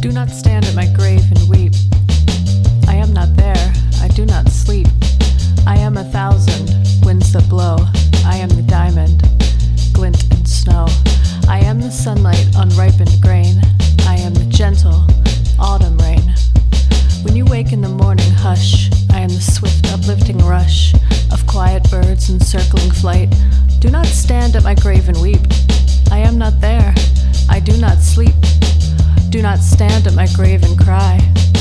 Do not stand at my grave and weep. I am not there, I do not sleep. I am 1,000 winds that blow. I am the diamond, glint in snow. I am the sunlight on ripened grain. I am the gentle autumn rain. When you wake in the morning hush, I am the swift uplifting rush of quiet birds in circling flight. Do not stand at my grave and weep. I am not there, I do not sleep. Do not stand at my grave and cry.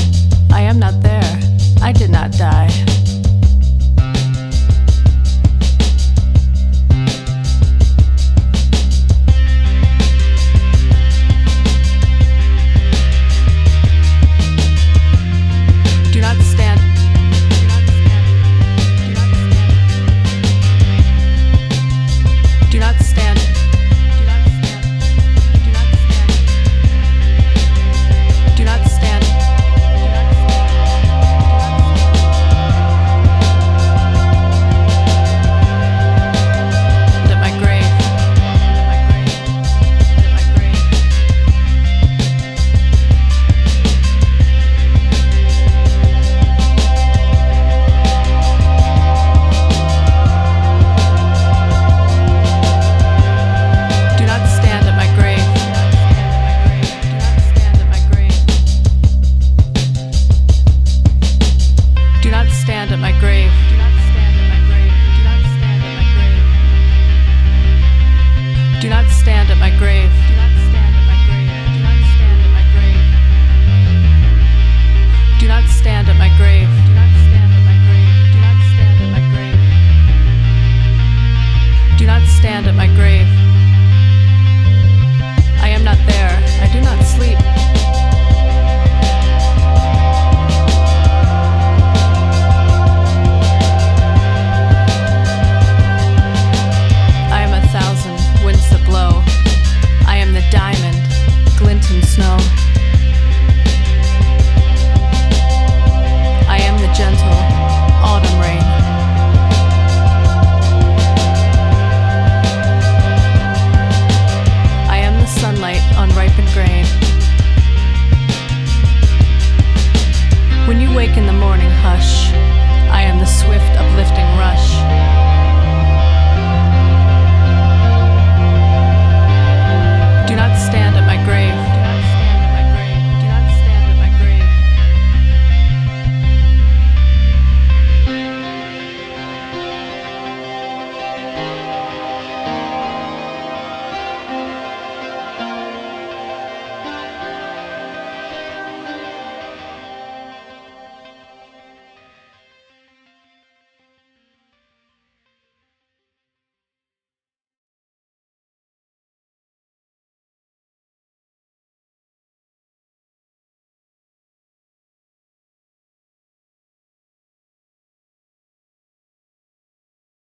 I am not there, I did not die. Diamond, glint and snow.